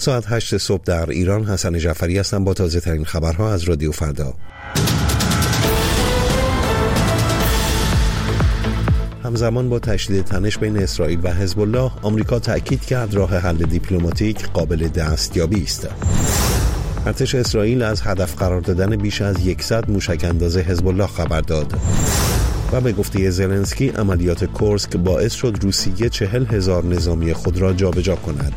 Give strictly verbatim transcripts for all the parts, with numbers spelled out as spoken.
ساعت هشت صبح در ایران. حسن جعفری هستم با تازه ترین خبرها از رادیو فردا. همزمان با تشدید تنش بین اسرائیل و حزب الله، آمریکا تأکید کرد راه حل دیپلماتیک قابل دستیابی است. ارتش اسرائیل از هدف قرار دادن بیش از صد موشک انداز حزب الله خبر داد و به گفته زلنسکی عملیات کورسک باعث شد روسیه چهل هزار نظامی خود را جابجا کند.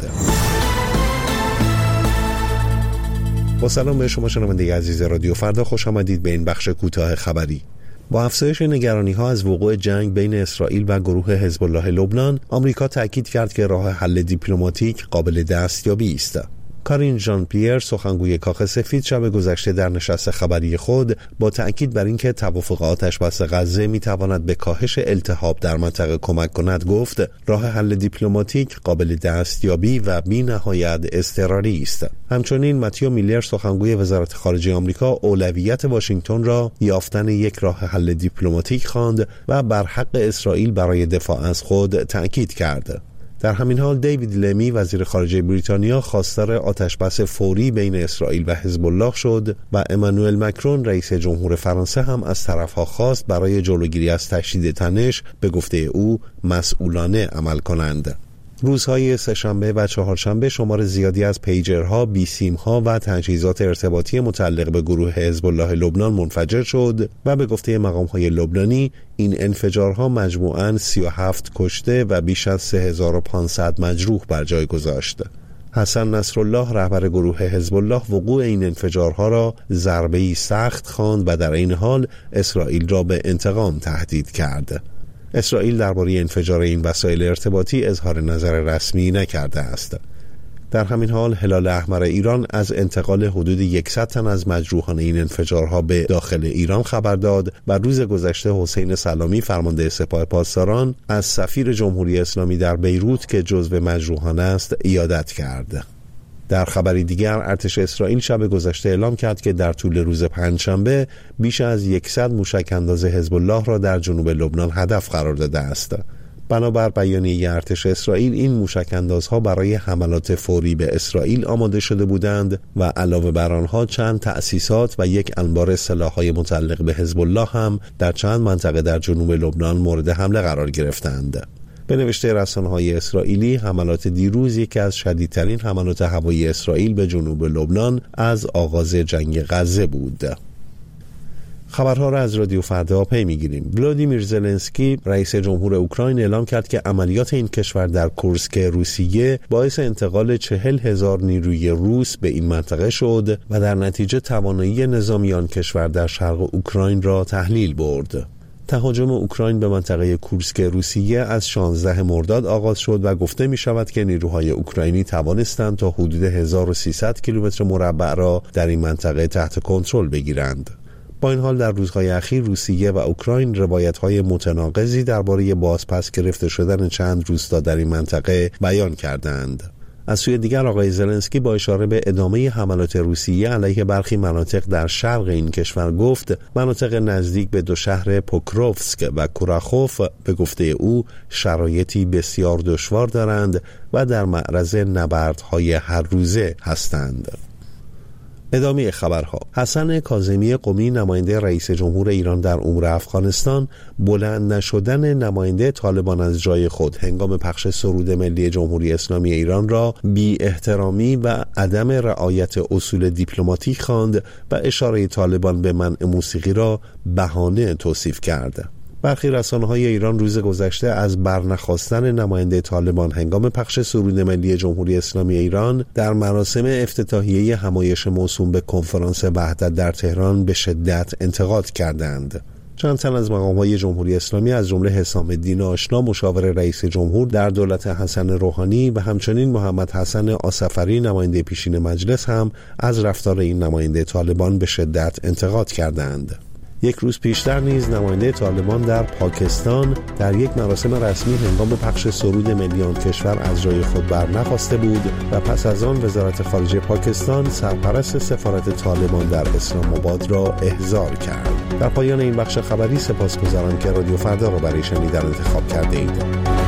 با سلام به شما شنونده عزیز رادیو فردا، خوش آمدید به این بخش کوتاه خبری. با افزایش نگرانی‌ها از وقوع جنگ بین اسرائیل و گروه حزب الله لبنان، آمریکا تأکید کرد که راه حل دیپلماتیک قابل دستیابی است. کارین ژان پیر، سخنگوی کاخ سفید، شب گذشته در نشست خبری خود با تأکید بر اینکه توافق آتش بس غزه میتواند به کاهش التهاب در منطقه کمک کند گفت راه حل دیپلماتیک قابل دستیابی و بی نهایت اضطراری است. همچنین متیو میلر، سخنگوی وزارت خارجه آمریکا، اولویت واشنگتن را یافتن یک راه حل دیپلماتیک خواند و بر حق اسرائیل برای دفاع از خود تأکید کرد. در همین حال دیوید لمی، وزیر خارجه بریتانیا، خواستار آتشبس فوری بین اسرائیل و حزب الله شد و امانوئل مکرون، رئیس جمهور فرانسه، هم از طرفها خواست برای جلوگیری از تشدید تنش به گفته او مسئولانه عمل کنند. روزهای سه‌شنبه و چهارشنبه شمار زیادی از پیجرها، بیسیمها و تجهیزات ارتباطی متعلق به گروه حزب الله لبنان منفجر شد و به گفته مقام‌های لبنانی این انفجارها مجموعاً سی و هفت کشته و بیش از سه هزار و پانصد مجروح بر جای گذاشت. حسن نصرالله، رهبر گروه حزب الله، وقوع این انفجارها را ضربه‌ای سخت خواند و در این حال اسرائیل را به انتقام تهدید کرد. اسرائیل درباره انفجار این وسایل ارتباطی اظهار نظر رسمی نکرده است. در همین حال هلال احمر ایران از انتقال حدود صد تن از مجروحان این انفجارها به داخل ایران خبر داد و روز گذشته حسین سلامی، فرمانده سپاه پاسداران، از سفیر جمهوری اسلامی در بیروت که جزو مجروحان است عیادت کرد. در خبری دیگر، ارتش اسرائیل شب گذشته اعلام کرد که در طول روز پنجشنبه بیش از صد موشک انداز حزب الله را در جنوب لبنان هدف قرار داده است. بنابر بیانیه ارتش اسرائیل، این موشک اندازها برای حملات فوری به اسرائیل آماده شده بودند و علاوه بر آنها چند تأسیسات و یک انبار سلاح‌های متعلق به حزب الله هم در چند منطقه در جنوب لبنان مورد حمله قرار گرفتند. به نوشته رسانه‌های اسرائیلی، حملات دیروز یکی از شدیدترین حملات هوایی اسرائیل به جنوب لبنان از آغاز جنگ غزه بود. خبرها را از رادیو فردا پی می‌گیریم. ولادیمیر زلنسکی، رئیس جمهور اوکراین، اعلام کرد که عملیات این کشور در کورسک روسیه باعث انتقال چهل هزار نیروی روس به این منطقه شد و در نتیجه توانایی نظامی آن کشور در شرق اوکراین را تحلیل برد. تهاجم اوکراین به منطقه کورسک روسیه از شانزده مرداد آغاز شد و گفته می شود که نیروهای اوکراینی توانستند تا حدود هزار و سیصد کیلومتر مربع را در این منطقه تحت کنترل بگیرند. با این حال در روزهای اخیر روسیه و اوکراین روایت‌های متناقضی درباره بازپس گرفته شدن چند روستا در این منطقه بیان کردند. از سوی دیگر، آقای زلنسکی با اشاره به ادامه حملات روسیه علیه برخی مناطق در شرق این کشور گفت مناطق نزدیک به دو شهر پوکروفسک و کوراخوف به گفته او شرایطی بسیار دشوار دارند و در معرض نبردهای هر روزه هستند. ادامه خبرها. حسن کاظمی قمی، نماینده رئیس جمهور ایران در امور افغانستان، بلند نشدن نماینده طالبان از جای خود هنگام پخش سرود ملی جمهوری اسلامی ایران را بی احترامی و عدم رعایت اصول دیپلماتیک خواند و اشاره طالبان به منع موسیقی را بهانه توصیف کرد. برخی رسانه‌های ایران روز گذشته از برنخواستن نماینده طالبان هنگام پخش سرود ملی جمهوری اسلامی ایران در مراسم افتتاحیه همایش موسوم به کنفرانس وحدت در تهران به شدت انتقاد کردند. چند تن از مقام‌های جمهوری اسلامی از جمله حسام الدین آشنا، مشاور رئیس جمهور در دولت حسن روحانی، و همچنین محمد حسن آصفری، نماینده پیشین مجلس، هم از رفتار این نماینده طالبان به شدت انتقاد کردند. یک روز پیشتر نیز نماینده طالبان در پاکستان در یک مراسم رسمی هنگام پخش سرود ملی آن کشور از جای خود برنخاسته بود و پس از آن وزارت خارجه پاکستان سرپرست سفارت طالبان در اسلام آباد را احضار کرد. در پایان این بخش خبری سپاسگزارم که رادیو فردا را برای شنیدن انتخاب کرده اید.